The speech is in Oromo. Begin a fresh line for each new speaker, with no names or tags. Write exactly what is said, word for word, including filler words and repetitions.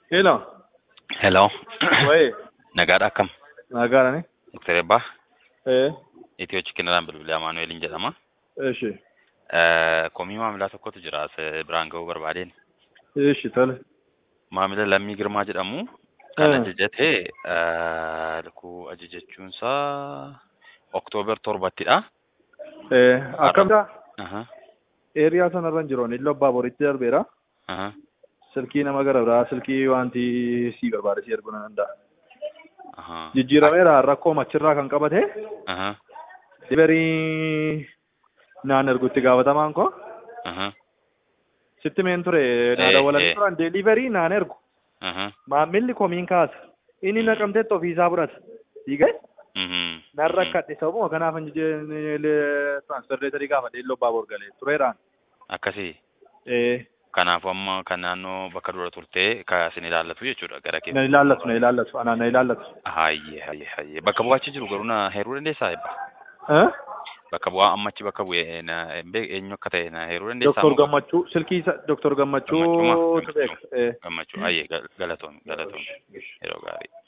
Hello.
Hello.
Wai.
Nagaadha akkam?
Nagaadha ni.
Doktor Ebbaa
Eh.
Itiyoo Chikinaraan bilbilaa Maanu'eeliin jedhama.
Eeshi.
Komii maamilaa tokkotu jira as biraan ga'uu barbaadeen.
Eeshi tole.
Maamila Lammii Girmaa jedhamu kan ajajatee lukkuu ajajachuunsaa Oktoobar torbattidha.
Eh. Akkamta.
Aha.
Eeriyaa sanarra hin jiroon illoo abbaa boritti darbeera.
Aha.
Silkii nama gara biraa silkii wanti sii barbaade si erguu nan danda'a.
Aha.
Jijjiirameera rakkoo machirraa kan qabate.
Aha.
Diberii naan ergutti gaafatamaan koo.
Aha.
Sitti meen ture naa dawwalanii turan deeliverii naan ergu.
Aha.
Maamilli komiin kaasa. Inni naqamteetti ofiisaa fudhata. Dhiigee?
Mhm.
Nan rakkadhe sababuma kanaaf tiraansferreetarii gaafadhe illoo abbaa bor galee tureeraan.
Akkasii.
Eh.
Kanaafuu amma kan naannoo bakka dura turtee kaasin ilaallatu jechuudha gara keessa.
Na ilaallatu na ilaallatu anaan na ilaallatu.
Hayyee hayyee hayyee bakka bu'aa achi jiru garuu na heeruu dandeessaa Ebbaa?
Eh?
Bakka bu'aa amma achi bakka bu'ee na eenyu akka ta'e na heeruu dandeessaa?
Doktor Gammachuu silkii isa Doktor Gammachuu
Gammachuu
tu beeka. Eh.
Gammachuu hayyee galatoon galatoon yeroo gaarii.